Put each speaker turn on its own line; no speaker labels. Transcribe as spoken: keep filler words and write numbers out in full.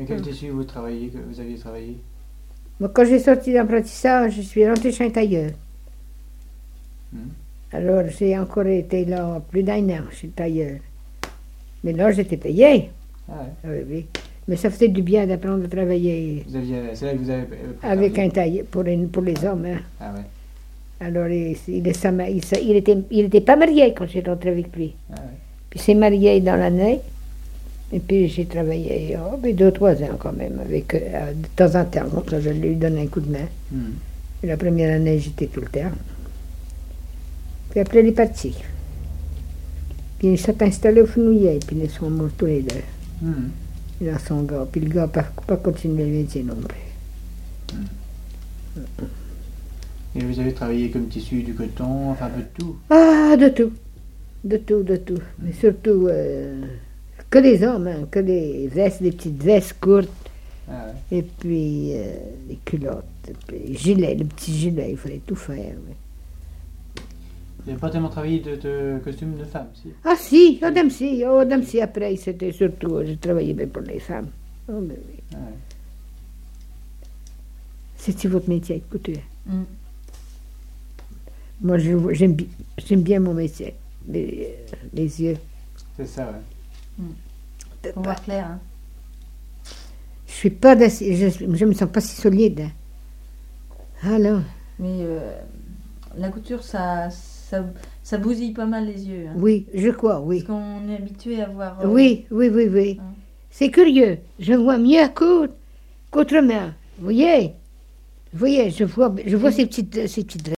Mais quel
Hum.
tissu vous travaillez, que vous aviez travaillé?
Moi, quand j'ai sorti d'apprentissage, je suis rentrée chez un tailleur.
Hum.
Alors, j'ai encore été là plus d'un an chez le tailleur. Mais là, j'étais payée.
Ah ouais.
Ah oui, oui. Mais ça faisait du bien d'apprendre à travailler
Vous aviez, c'est là que vous avez appris à
avec
travailler.
un tailleur pour les, pour les hommes. Hein.
Ah ouais.
Alors, il, il, est- ça m'a- il, ça- il était, il était pas marié quand j'ai rentré avec lui.
Ah ouais.
Puis il s'est marié dans l'année. Et puis j'ai travaillé oh, mais deux, trois ans quand même, avec, euh, de temps en temps. Bon, ça, je lui donne un coup de main.
Hum.
Et la première année, j'étais tout le temps. Puis après, il est parti. Puis il s'est installé au Fenouillet, puis ils sont morts tous les deux.
Hum.
Il a son gars. Puis le gars n'a pas, pas continué le métier non plus.
Et vous avez travaillé comme tissu, du coton, enfin un peu de tout.
Ah, de tout. De tout, de tout. Mais surtout, euh, que des hommes, hein, que des vestes, des petites vestes courtes.
Ah ouais.
Et puis euh, les culottes, et puis gilet, le petit gilet, il fallait tout faire. Oui.
Vous n'avez pas tellement travaillé de, de costumes de femmes, si?
Ah si, oh dame si, oh dame si, après c'était surtout, j'ai travaillé bien pour les femmes. Oh, mais oui.
Ah ouais.
C'est votre métier, couture.
Mm.
Moi je- j'aime bi- j'aime bien mon métier, les, les yeux.
C'est ça, ouais.
Pour voir clair. Hein.
Je suis pas d'assez- je, je me sens pas si solide. Hein. Alors,
Mais euh, la couture, ça, ça, ça bousille pas mal les yeux. Hein.
oui, je crois, oui.
Parce qu'on est habitué à voir. euh,
Oui, oui, oui, oui.
Hein.
C'est curieux. Je vois mieux à coudre qu'autrement. Vous voyez? Vous voyez, je vois, je vois ces petites, ces petites